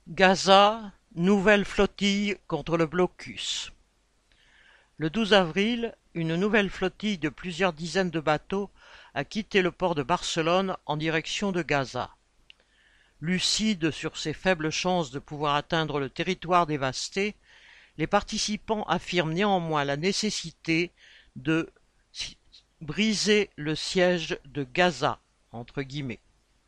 Gaza, nouvelle flottille contre le blocus. Le 12 avril, une nouvelle flottille de plusieurs dizaines de bateaux a quitté le port de Barcelone en direction de Gaza. Lucides sur ses faibles chances de pouvoir atteindre le territoire dévasté, les participants affirment néanmoins la nécessité de briser le siège de Gaza, entre guillemets.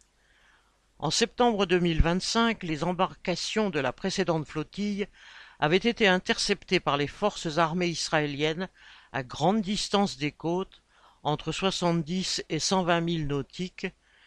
En septembre 2025, les embarcations de la précédente flottille avaient été interceptées par les forces armées israéliennes à grande distance des côtes, entre 70 et 120 milles nautiques,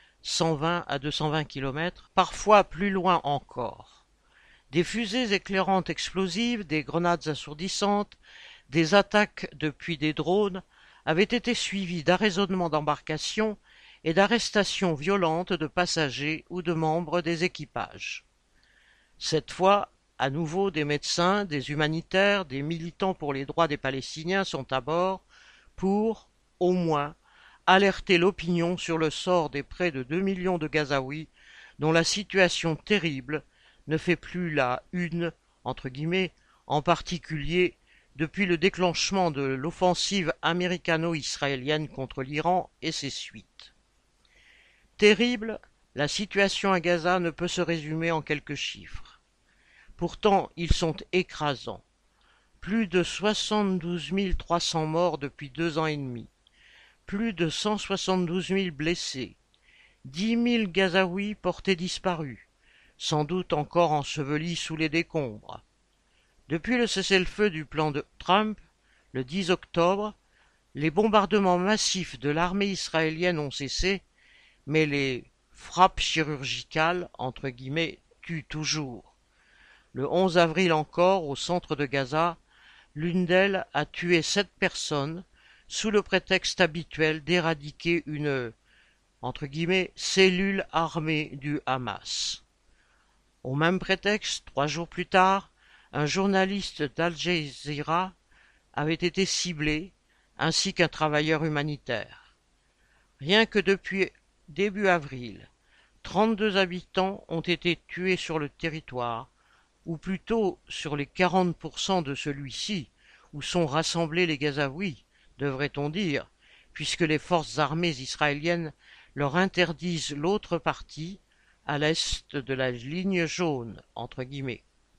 120 à 220 km, parfois plus loin encore. Des fusées éclairantes explosives, des grenades assourdissantes, des attaques depuis des drones avaient été suivies d'arraisonnements d'embarcations et d'arrestations violentes de passagers ou de membres des équipages. Cette fois, à nouveau, des médecins, des humanitaires, des militants pour les droits des Palestiniens sont à bord pour, au moins, alerter l'opinion sur le sort des près de 2 millions de Gazaouis dont la situation terrible ne fait plus la une, entre guillemets, en particulier depuis le déclenchement de l'offensive américano-israélienne contre l'Iran et ses suites. Terrible, la situation à Gaza ne peut se résumer en quelques chiffres. Pourtant, ils sont écrasants. Plus de 72 300 morts depuis 2 ans et demi. Plus de 172 000 blessés. 10 000 Gazaouis portés disparus, sans doute encore ensevelis sous les décombres. Depuis le cessez-le-feu du plan de Trump, le 10 octobre, les bombardements massifs de l'armée israélienne ont cessé, mais les frappes chirurgicales, entre guillemets, tuent toujours. Le 11 avril encore, au centre de Gaza, l'une d'elles a tué 7 personnes, sous le prétexte habituel d'éradiquer une, entre guillemets, cellule armée du Hamas. Au même prétexte, 3 jours plus tard, un journaliste d'Al Jazeera avait été ciblé, ainsi qu'un travailleur humanitaire. Rien que depuis début avril, 32 habitants ont été tués sur le territoire, ou plutôt sur les 40% de celui-ci, où sont rassemblés les Gazaouis, devrait-on dire, puisque les forces armées israéliennes leur interdisent l'autre partie, à l'est de la ligne jaune, entre guillemets.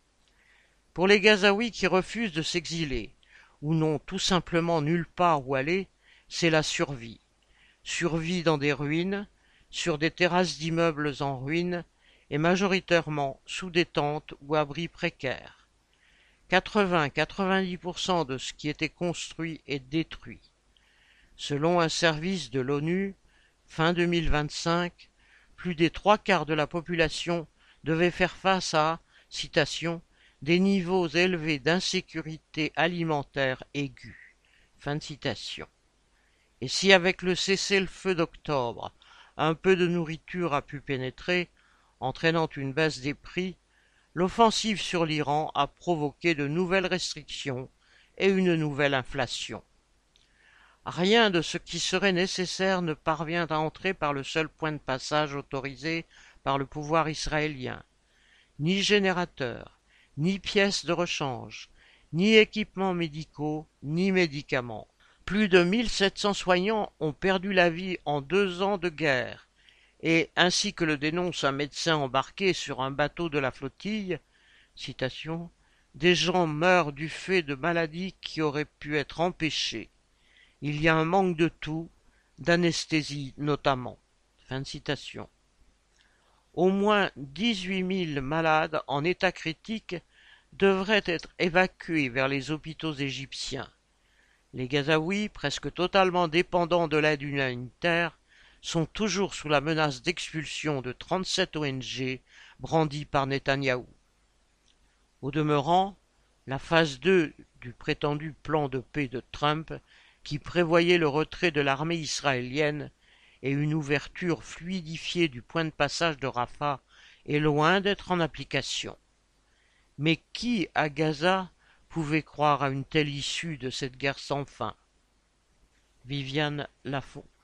Pour les Gazaouis qui refusent de s'exiler, ou n'ont tout simplement nulle part où aller, c'est la survie. Survie dans des ruines, sur des terrasses d'immeubles en ruine, et majoritairement sous des tentes ou abris précaires. 80-90% de ce qui était construit est détruit. Selon un service de l'ONU, fin 2025, plus des 3/4 de la population devait faire face à, citation, des niveaux élevés d'insécurité alimentaire aiguë. Fin de citation. Et si avec le cessez-le-feu d'octobre, un peu de nourriture a pu pénétrer, entraînant une baisse des prix, l'offensive sur l'Iran a provoqué de nouvelles restrictions et une nouvelle inflation. Rien de ce qui serait nécessaire ne parvient à entrer par le seul point de passage autorisé par le pouvoir israélien. Ni générateurs, ni pièces de rechange, ni équipements médicaux, ni médicaments. Plus de 1700 soignants ont perdu la vie en 2 ans de guerre, et, ainsi que le dénonce un médecin embarqué sur un bateau de la flottille, citation, des gens meurent du fait de maladies qui auraient pu être empêchées. Il y a un manque de tout, d'anesthésie notamment. Fin de citation. Au moins 18 000 malades en état critique devraient être évacués vers les hôpitaux égyptiens. Les Gazaouis, presque totalement dépendants de l'aide humanitaire, sont toujours sous la menace d'expulsion de 37 ONG brandies par Netanyahou. Au demeurant, la phase 2 du prétendu plan de paix de Trump, qui prévoyait le retrait de l'armée israélienne et une ouverture fluidifiée du point de passage de Rafah, est loin d'être en application. Mais qui, à Gaza, pouvait croire à une telle issue de cette guerre sans fin? Viviane Lafont.